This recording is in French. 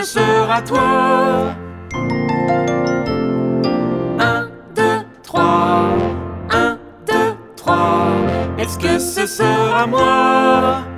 ce sera toi? 1, 2, 3. 1, 2, 3. Est-ce que ce sera moi?